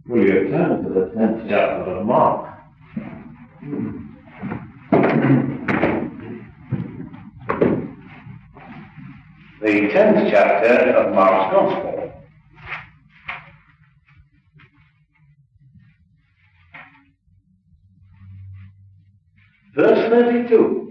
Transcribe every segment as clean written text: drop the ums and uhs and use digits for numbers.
Will you turn to the 10th chapter of Mark? The 10th chapter of Mark's Gospel. Verse 32.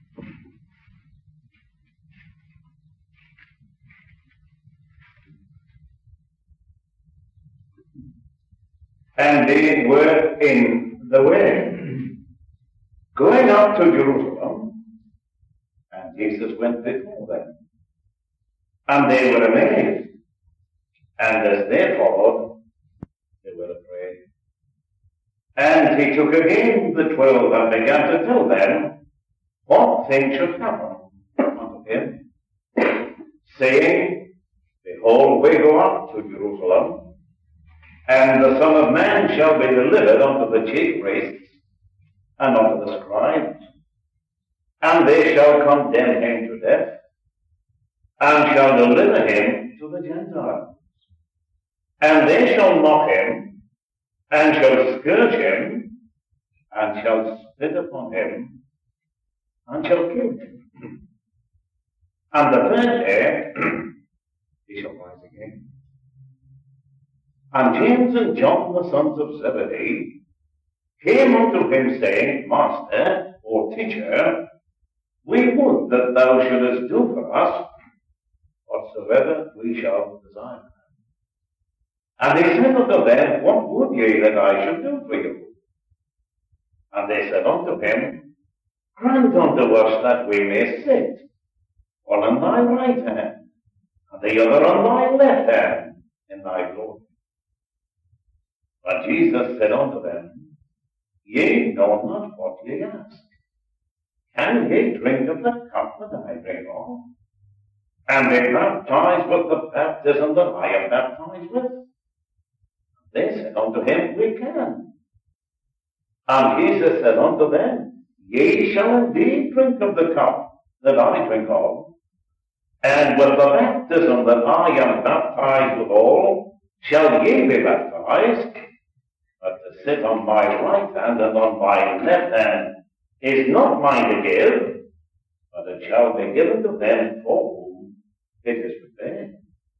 And they were in the way, going up to Jerusalem, and Jesus went before them. And they were amazed, and as they followed, they were afraid. And he took again the 12 and began to tell them what things should happen unto him, saying, Behold, we go up to Jerusalem, and the Son of Man shall be delivered unto the chief priests and unto the scribes, and they shall condemn him to death, and shall deliver him to the Gentiles. And they shall mock him, and shall scourge him, and shall spit upon him, and shall kill him. And the third day he shall rise again. And James and John, the sons of Zebedee, came unto him, saying, Master, or Teacher, we would that thou shouldest do for us whatsoever we shall desire. And he said unto them, What would ye that I should do for you? And they said unto him, Grant unto us that we may sit, one on thy right hand, and the other on thy left hand, in thy glory. But Jesus said unto them, Ye know not what ye ask. Can ye drink of the cup that I drink of, and be baptized with the baptism that I am baptized with? They said unto him, We can. And Jesus said unto them, Ye shall indeed drink of the cup that I drink of, and with the baptism that I am baptized withal, shall ye be baptized. But to sit on my right hand and on my left hand is not mine to give, but it shall be given to them for whom it is prepared.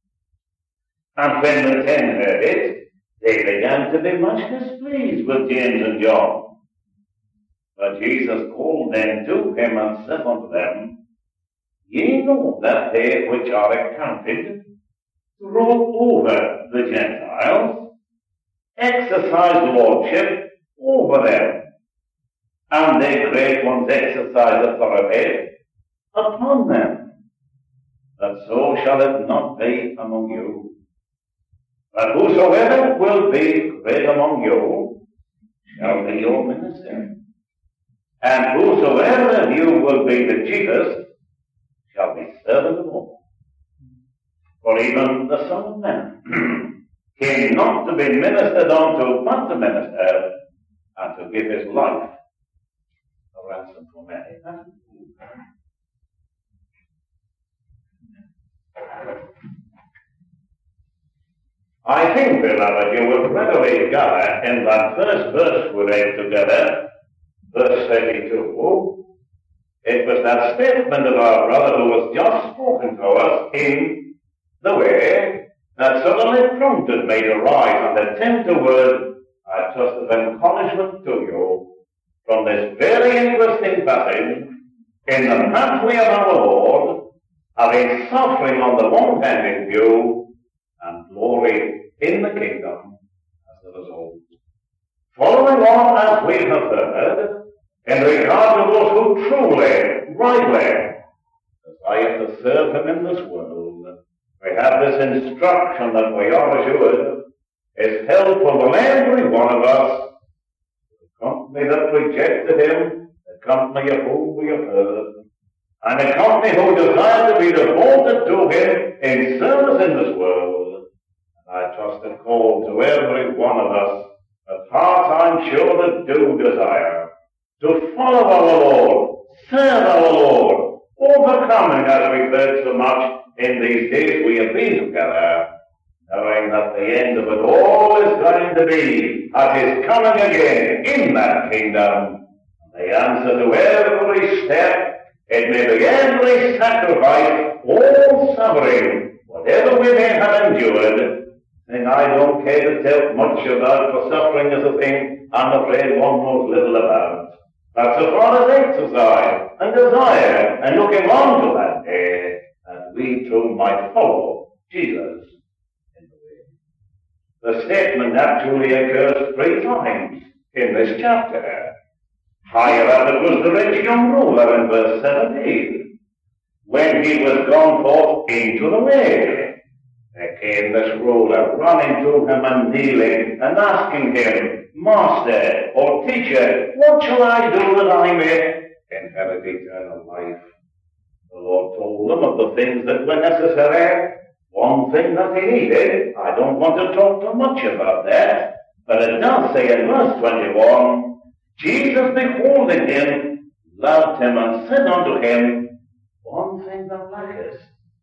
And when the 10 heard it, they began to be much displeased with James and John. But Jesus called them to him and said unto them, Ye know that they which are accounted to rule over the Gentiles exercise lordship over them, and the great ones exercise authority upon them. But so shall it not be among you. But whosoever will be great among you shall be your minister. And whosoever of you will be the chiefest shall be servant of all. For even the Son of Man came not to be ministered unto, but to minister, and to give his life a ransom for many. I think, beloved, you will readily gather in that first verse we read together, verse 32, it was that statement of our brother who was just spoken to us in the way that suddenly prompted me to rise and attempt a word, I trust, of encouragement to you from this very interesting passage in the pathway of our Lord, having suffering on the one hand in view and glory in the kingdom as the result. Following on as we have heard, in regard to those who truly, rightly desire to serve him in this world, we have this instruction that we are assured is helpful to every one of us, the company that rejected him, the company of whom we have heard, and the company who desire to be devoted to him in service in this world. And I trust a call to every one of us, with hearts I'm sure that do desire, to follow our Lord, serve our Lord, overcoming, as we've heard so much in these days we have been together, knowing that the end of it all is going to be at his coming again in that kingdom. The answer to every step, it may be every sacrifice, all suffering, whatever we may have endured, and I don't care to tell much about, for suffering is a thing I'm afraid one knows little about. But so far as exercise and desire and looking on to that day, that we too might follow Jesus in the way. The statement actually occurs 3 times in this chapter. Higher up it was the rich young ruler in verse 17. When he was gone forth into the way, there came this ruler running to him and kneeling and asking him, Master or teacher, what shall I do that I may inherit eternal life? The Lord told them of the things that were necessary. One thing that he needed, I don't want to talk too much about that, but it does say in verse 21, Jesus beholding him, loved him and said unto him, one thing thou lackest,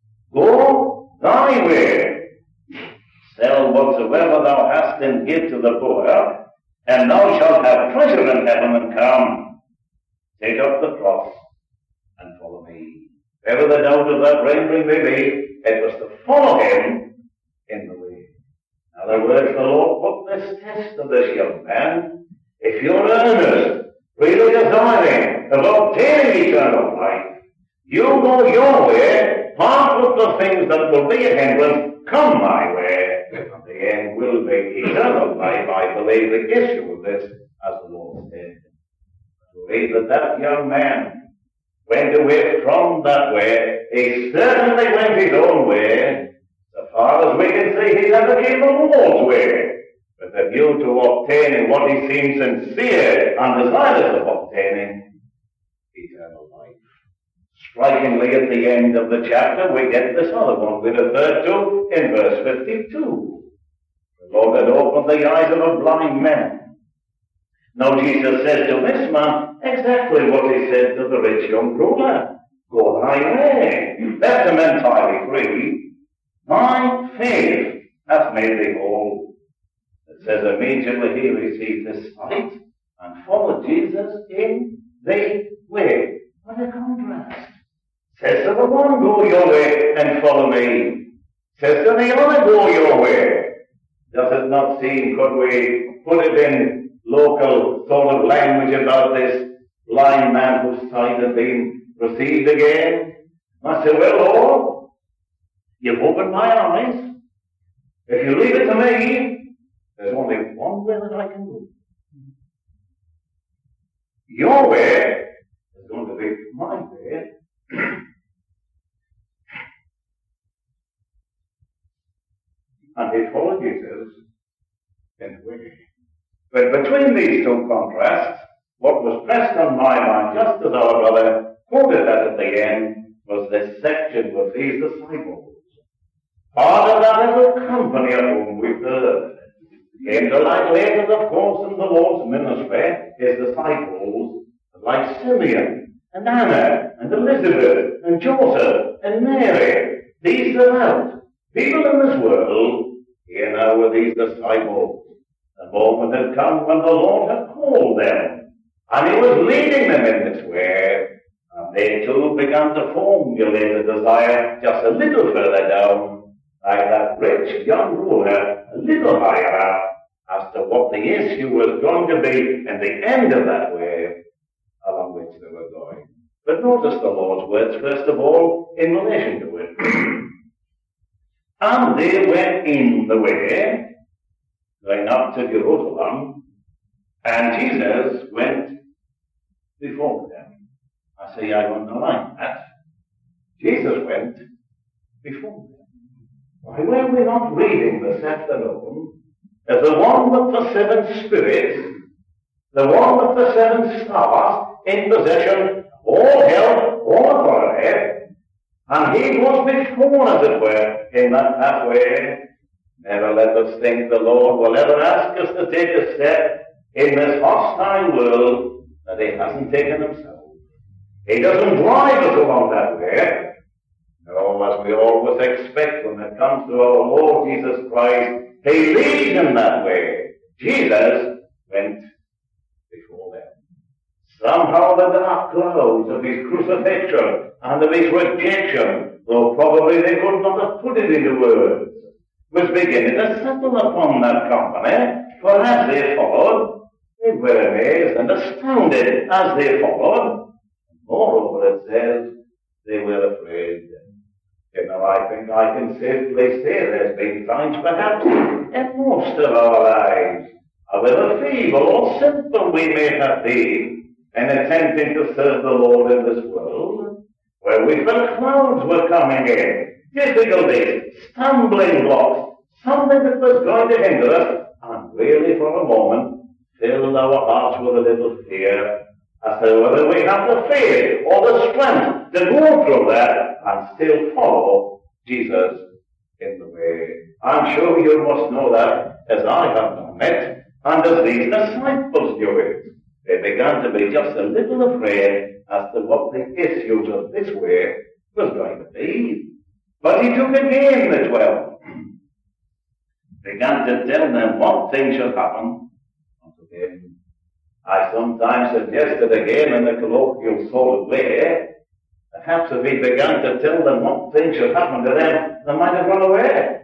go thy way, sell whatsoever thou hast and give to the poor, and thou shalt have treasure in heaven, and come, take up the cross, and follow me. Wherever the doubt of that rendering may be, it was to follow him in the way. In other words, the Lord put this test to this young man. If you're earnest, really desiring of obtaining eternal life, you go your way, part with the things that will be a hindrance, come my way, and the end will be eternal life. I believe the issue of this, as the Lord said. I believe that young man went away from that way. He certainly went his own way. So far as we can see, he never came the Lord's way, with a view to obtaining what he seemed sincere and desirous of obtaining, eternal life. Strikingly, at the end of the chapter, we get this other one we referred to in verse 52. The Lord had opened the eyes of a blind man. Now Jesus says to this man exactly what he said to the rich young ruler. Go thy way. Left him entirely free. Thy faith hath made thee whole. It says immediately he received his sight and followed Jesus in the way. What a contrast. Says to the one, go your way and follow me. Says to the other, go your way. Does it not seem, could we put it in local sort of language about this blind man whose sight had been received again? I said, well, Lord, you've opened my eyes. If you leave it to me, there's only one way that I can go. Your way is going to be my way. And he followed Jesus in the way. But between these two contrasts, what was pressed on my mind, just as our brother quoted that at the end, was this section with these disciples. Part of that little company of whom we've heard came to light later, of course, in the Lord's ministry, his disciples, like Simeon and Anna and Elizabeth and Joseph and Mary. These devout people in this world, here now were these disciples. The moment had come when the Lord had called them, and he was leading them in this way, and they too began to formulate a desire just a little further down, like that rich young ruler, a little higher up, as to what the issue was going to be and the end of that way along which they were going. But notice the Lord's words, first of all, in relation to it. And they went in the way, going up to Jerusalem, and Jesus went before them. I say I underline that. Jesus went before them. Why were we not reading this afternoon as the one with the 7 spirits, the one with the 7 stars in possession, all held, all authority, and he was before, as it were, in that pathway? Never let us think the Lord will ever ask us to take a step in this hostile world that he hasn't taken himself. He doesn't drive us along that way. No, as we always expect when it comes to our Lord Jesus Christ, he leads in that way. Jesus went before them. Somehow the dark clouds of his crucifixion and of his rejection, though probably they could not have put it into words, was beginning to settle upon that company, for as they followed, they were amazed and astounded as they followed. Moreover, it says, they were afraid. I think I can safely say there's been times, perhaps, in most of our lives, however feeble or simple we may have been in attempting to serve the Lord in this world, where we felt clouds were coming in, difficulties, stumbling blocks, something that was going to hinder us, and really for a moment filled our hearts with a little fear as to whether we have the faith or the strength to go through that and still follow Jesus in the way. I'm sure you must know that, as I have known it, and as these disciples knew it. They began to be just a little afraid as to what the issues of this way was going to be. But he took again the 12, began to tell them what things should happen unto him. I sometimes suggested again in a colloquial sort of way, perhaps if he began to tell them what things should happen to them, they might have run away.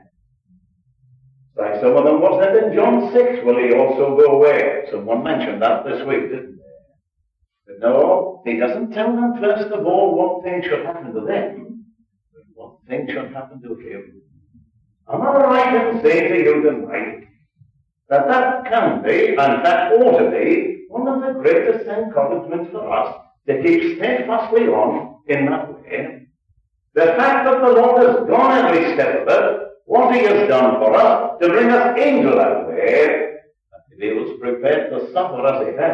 Like some of them, wasn't it in John 6, will he also go away? Someone mentioned that this week, didn't they? But no, he doesn't tell them first of all what things should happen to them, but what things should happen to him. Am I right in saying to you tonight that that can be, and that ought to be, one of the greatest encouragements for us to keep steadfastly on in that way? The fact that the Lord has gone every step of it, what he has done for us to bring us into that way, and he was prepared to suffer as he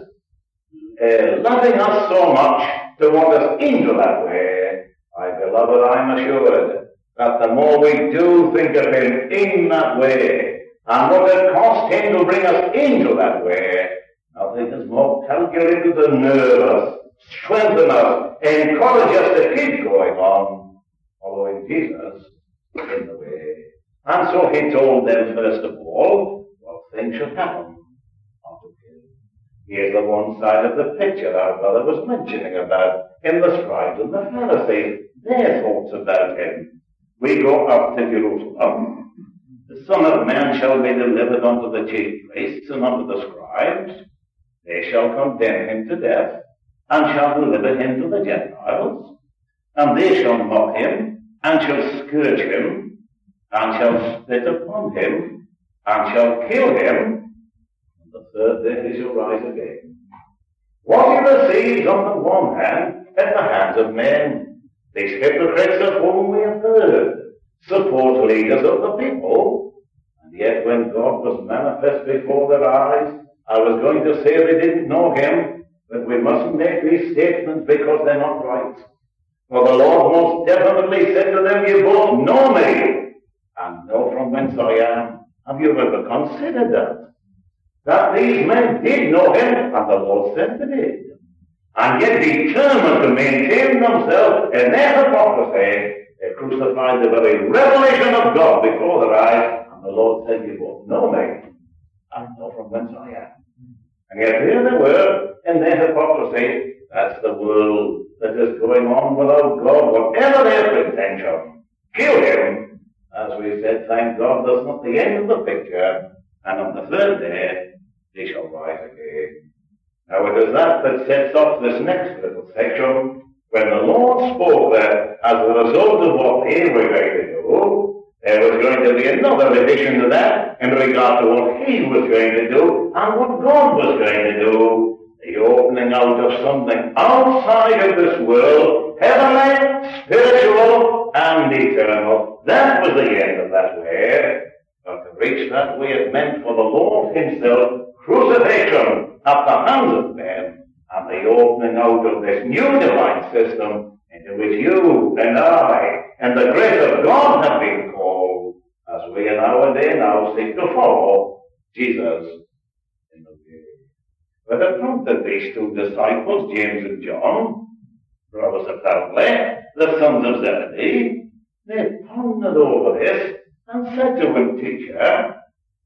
has, loving us so much to want us into that way. My beloved, I'm assured that the more we do think of him in that way, and what it cost him to bring us into that way, nothing is more calculated to nerve us, strengthen us, encourage us to keep going on, following Jesus in the way. And so he told them first of all what things should happen unto him. Here's the one side of the picture our brother was mentioning about in the scribes and the Pharisees, their thoughts about him. We go up to Jerusalem. The Son of Man shall be delivered unto the chief priests and unto the scribes. They shall condemn him to death, and shall deliver him to the Gentiles. And they shall mock him, and shall scourge him, and shall spit upon him, and shall kill him. On the third day he shall rise again. What he receives on the one hand at the hands of men, these hypocrites of whom we have heard, support leaders of the people, and yet when God was manifest before their eyes, I was going to say they didn't know him, but we mustn't make these statements because they're not right. For the Lord most definitely said to them, you both know me, and know from whence I am. Have you ever considered that? That these men did know him, and the Lord said they did. And yet determined to maintain themselves in their hypocrisy, they crucified the very revelation of God before their eyes, and the Lord said, you both know me, and know from whence I am. And yet here they were, in their hypocrisy. That's the world that is going on without God, whatever their pretension. Kill him. As we said, thank God that's not the end of the picture. And on the third day, they shall rise again. Now it is that sets off this next little section. When the Lord spoke that as a result of what they were going to do, there was going to be another addition to that in regard to what he was going to do and what God was going to do. The opening out of something outside of this world, heavenly, spiritual, and eternal. That was the end of that way. But to reach that way it meant for the Lord himself crucifixion at the hands of men, and the opening out of this new divine system into which you and I and the grace of God have been called, as we in our day now seek to follow Jesus in the way. But it prompted these two disciples, James and John, brothers apparently, the sons of Zebedee. They pondered over this and said to him, Teacher,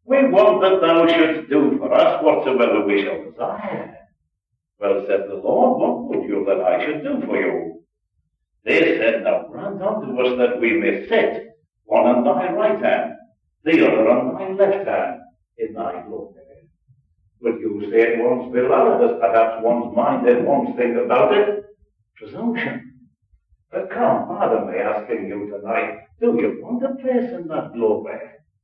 We want that thou shouldst do for us whatsoever we shall desire. Well, said the Lord, what would you that I should do for you? They said, Now grant unto us that we may sit, one on thy right hand, the other on thy left hand, in thy glory. But you say at once, beloved, as perhaps one's mind and one's think about it, presumption. But come, pardon me asking you tonight, do you want a place in that glory?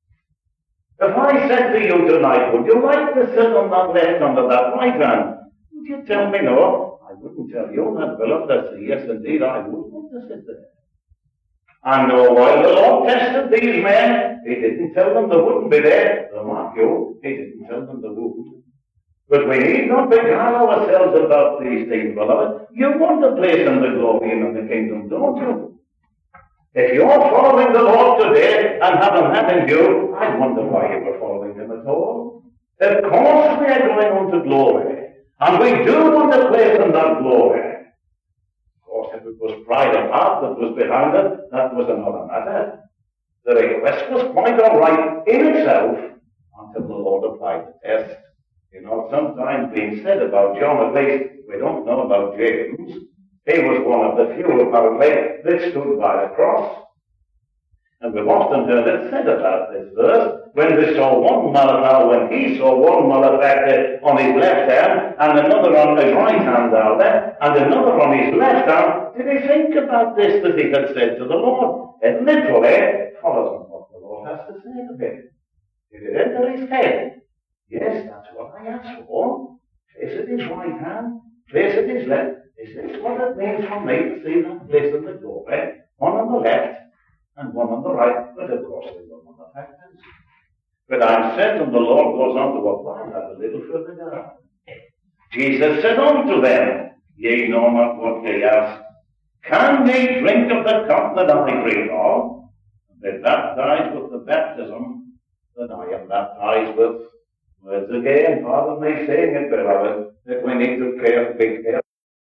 If I said to you tonight, would you like to sit on that left under that right hand? Would you tell me no? I wouldn't tell you that, beloved. I'd say, yes, indeed, I would want to sit there. And while the Lord tested these men, He didn't tell them they wouldn't be there. Mark you, He didn't tell them they would. But we need not beguile ourselves about these things, beloved. You want a place in the glory and in the kingdom, don't you? If you're following the Lord today and having that in view, I wonder why you were following Him at all. Of course we are going on to glory, and we do want a place in that glory. Of course, if it was pride of heart that was behind it, that was another matter. The request was quite all right in itself until the Lord applied the test. You know, sometimes being said about John, at least we don't know about James. He was one of the few, apparently, that stood by the cross. And we've often heard it said about this verse, when we saw one malefactor, when he saw one malefactor on his left hand, and another on his right hand down there, and another on his left hand, did he think about this that he had said to the Lord? It literally follows on what the Lord has to say to him. Did it enter his head? Yes, that's what I asked for. Place at his right hand, place at his left. Is this what it means for me to see that place in the glory? One on the left and one on the right, but of course they were not factors. But I'm certain the Lord goes on to apply that a little further down. Jesus said unto them, Ye know not what ye ask. Can ye drink of the cup that I drink of? And be baptized with the baptism that I am baptized with. Words again, pardon me saying it, beloved, that we need to be careful.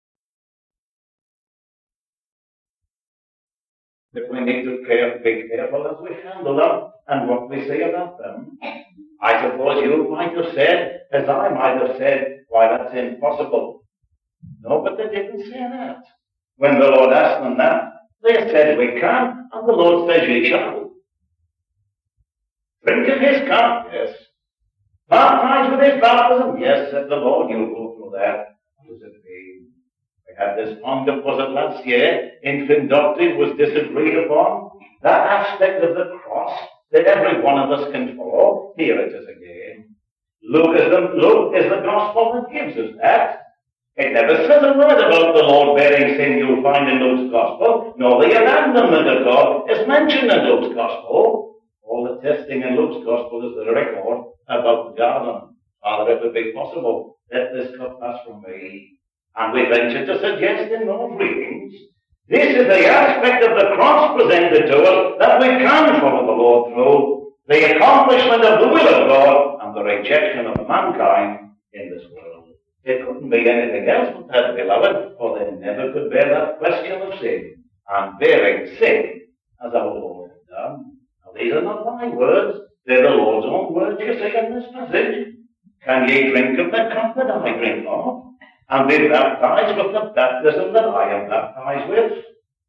That we need to be careful as we handle them and what we say about them. I suppose you might have said, as I might have said, why that's impossible. No, but they didn't say that. When the Lord asked them that, they said we can, and the Lord says ye shall. Drink of his cup, yes. Baptized with his baptism, yes, said the Lord, you'll go through that. What does it mean? We had this conduct, was it last year, infant doctrine was disagreed upon. That aspect of the cross that every one of us can follow. Here it is again. Luke is the gospel that gives us that. It never says a word about the Lord bearing sin you'll find in Luke's gospel, nor the abandonment of God is mentioned in Luke's gospel. All the testing in Luke's gospel is the record about the garden. Father, if it be possible, let this cup pass from me. And we venture to suggest in those readings, this is the aspect of the cross presented to us that we can follow the Lord through, the accomplishment of the will of God and the rejection of mankind in this world. It couldn't be anything else but that, beloved, for they never could bear that question of sin, and bearing sin as our Lord had done. Now, these are not my words, they're the Lord's own words, you see, in this passage. Can ye drink of the cup that I drink of? And be baptized with the baptism that I am baptized with?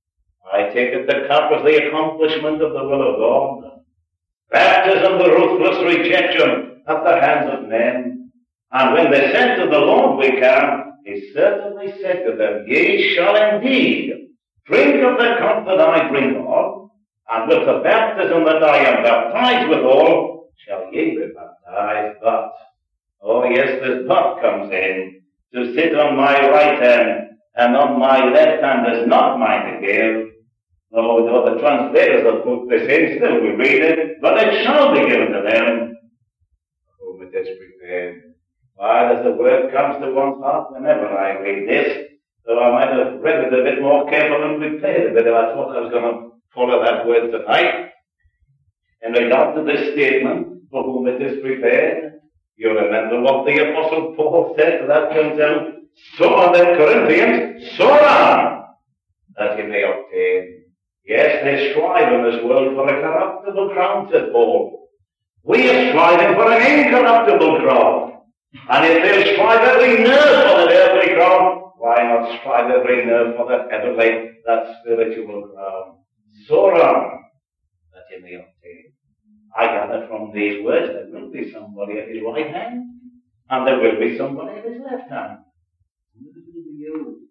I take it the cup was the accomplishment of the will of God. Baptism, the ruthless rejection at the hands of men. And when they said to the Lord, we can, he certainly said to them, Ye shall indeed drink of the cup that I drink of, and with the baptism that I am baptized withal, shall ye be baptized. But, oh yes, this but comes in. To sit on my right hand and on my left hand is not mine to give. Though the translators have put this in, still we read it, but it shall be given to them whom it is prepared. Why, as the word comes to one's heart whenever I read this, though I might have read it a bit more careful and prepared a bit, I thought I was going to follow that word tonight. In regard to this statement, for whom it is prepared, you remember what the Apostle Paul said to that council, so on the Corinthians, so on, that he may obtain. Yes, they strive in this world for a corruptible crown, said Paul. We are striving for an incorruptible crown. And if they'll strive every nerve for that earthly crown, why not strive every nerve for that heavenly, that spiritual crown? So wrong that you may obtain. I gather from these words there will be somebody at his right hand, and there will be somebody at his left hand. And it will be you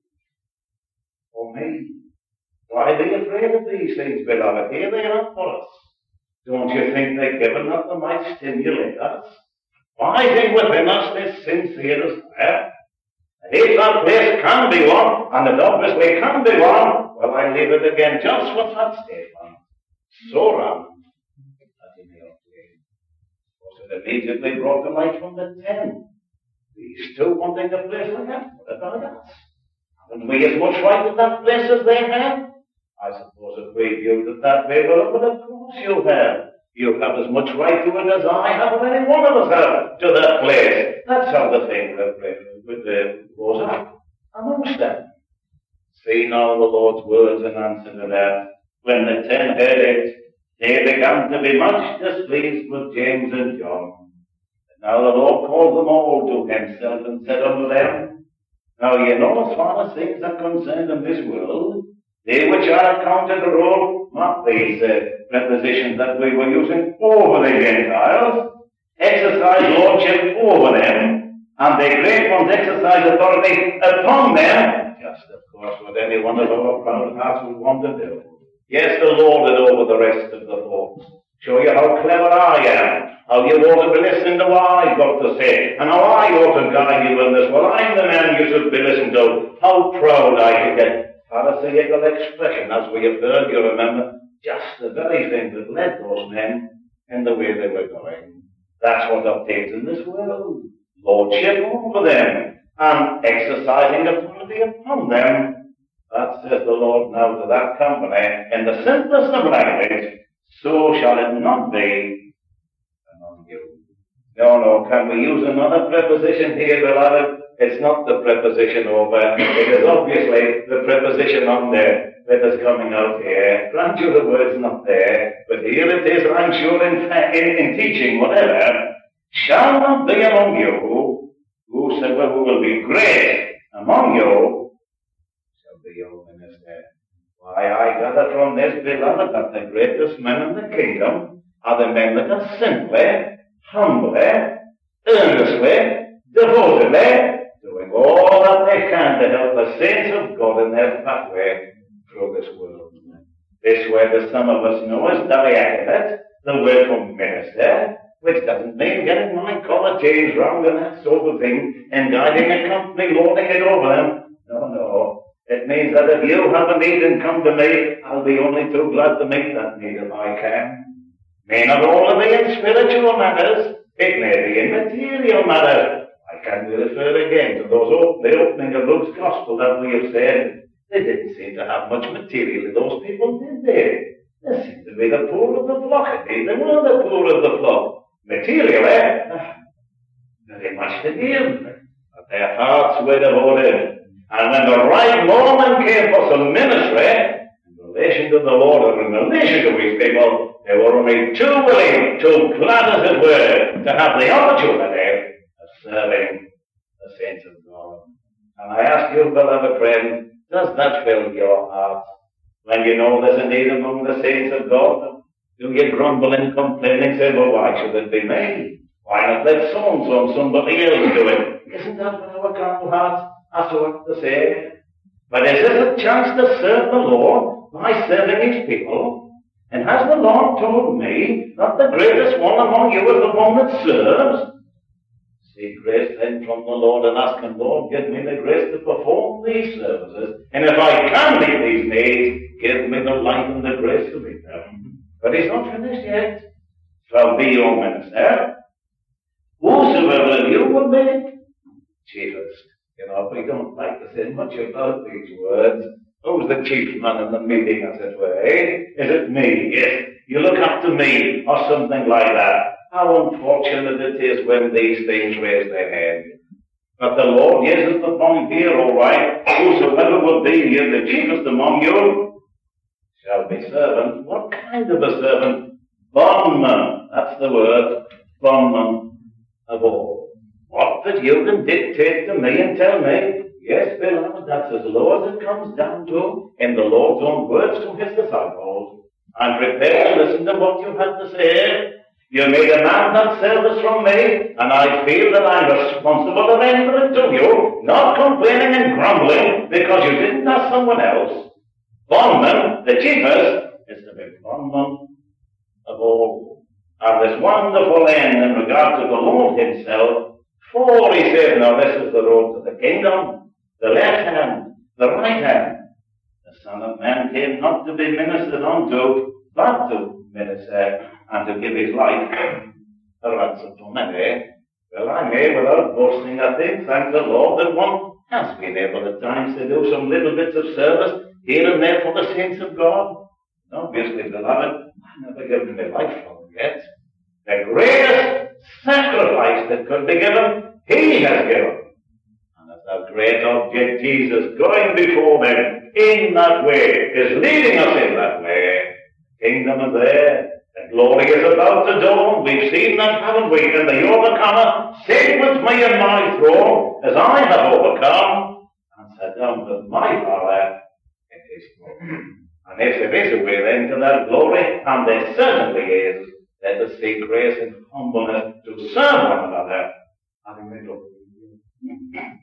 or me. Why be afraid of these things, beloved? Here they are for us. Don't you think they're given that they might stimulate us? Rising within us this sincere desire. And if that place can be won, and it obviously can be won, well, I leave it again just with that statement. So round that he may obtain. Was it immediately brought to light from the 10? These two wanting a place like that, what about us? Haven't we as much right to that place as they have? I suppose if we viewed it that way, well, but of course you have. You have as much right to it as I have, or any one of us have, to that place. That's how the thing goes up amongst them. See now the Lord's words in answer to that. When the 10 heard it, they began to be much displeased with James and John. And now the Lord called them all to himself and said unto them, Now ye know as far as things are concerned in this world, they which are accounted rule, not these prepositions that we were using, over the Gentiles, exercise lordship over them, and the great ones exercise authority upon them, just of course what any one of our proud hearts would want to do. Yes, the Lord is over the rest of the folks. Show you how clever I am, how you ought to be listening to what I've got to say, and how I ought to guide you in this. Well, I'm the man you should be listening to. How proud I should get. Pharisaical expression, as we have heard, you remember, just the very thing that led those men in the way they were going. That's what obtains in this world. Lordship over them, and exercising authority upon them. That says the Lord now to that company, in the simplest of language, so shall it not be among you. No, can we use another preposition here, beloved? It's not the preposition over. It is obviously the preposition on there that is coming out here. Grant you the word's not there, but here it is, I'm sure, in teaching, whatever. Shall not be among you, whosoever who will be great among you, shall be your minister. Why, I gather from this, beloved, that the greatest men in the kingdom are the men that are simply, humbly, earnestly, devotedly, doing all that they can to help the saints of God in their pathway through this world. This word that some of us know is very accurate, the word for minister, which doesn't mean getting my collar changed round and that sort of thing, and guiding a company, lording it over them. No. It means that if you have a need and come to me, I'll be only too glad to meet that need if I can. May not all be in spiritual matters, it may be in material matters. I can refer again to the opening of Luke's Gospel that we have said. They didn't seem to have much material, those people, did they? They seemed to be the poor of the flock, indeed. They were the poor of the flock. Material, very much to give. But their hearts were devoted. And when the right moment came for some ministry, in relation to the Lord and in relation to his people, they were only too willing, too glad, as it were, to have the opportunity of serving the saints of God. And I ask you, beloved friend, does that fill your heart? When you know there's a need among the saints of God, do you grumble and complain and say, well, why should it be me? Why not let so-and-so and somebody else do it? Isn't that what our carnal hearts are so apt to say? But is this a chance to serve the Lord by serving his people? And has the Lord told me that the greatest one among you is the one that serves? Seek grace then from the Lord and ask him, Lord, give me the grace to perform these services. And if I can meet these needs, give me the light and the grace to meet them. But he's not finished yet. Shall be your minister. Whosoever of you will be chiefest. You know, we don't like to say much about these words. Who's the chief man in the meeting, as it were, eh? Is it me? Yes. You look up to me, or something like that. How unfortunate it is when these things raise their head. But the Lord, yes, is the point here, all right. Whosoever will be here, the chiefest among you, shall be servant. What kind of a servant? Bondman. that's the word, bondman of all. What that you can dictate to me and tell me, yes, beloved, that's as low as it comes down to in the Lord's own words to his disciples. I'm prepared to listen to what you have to say. You may demand that service from me, and I feel that I'm responsible to render it to you, not complaining and grumbling because you didn't ask someone else. Bondman, the chiefest, is to be bondman of all. And this wonderful end in regard to the Lord himself, for he says, now this is the road to the kingdom, the left hand, the right hand. The Son of Man came not to be ministered unto, but to minister and to give his life a ransom for many. Well, I may, without boasting, I think, thank the Lord that one has been able at times to do some little bits of service here and there for the saints of God. Obviously, beloved, I've never given my life for them yet. The greatest sacrifice that could be given, he has given. And as that great object, Jesus, going before them in that way, is leading us in that way. The kingdom is there. The glory is about to dawn. We've seen that, haven't we? And the overcomer sit with me in my throne as I have overcome and sat down with my Father in his throne. And if there is a way then to that glory, and there certainly is, let us seek grace and humbleness to serve one another, having little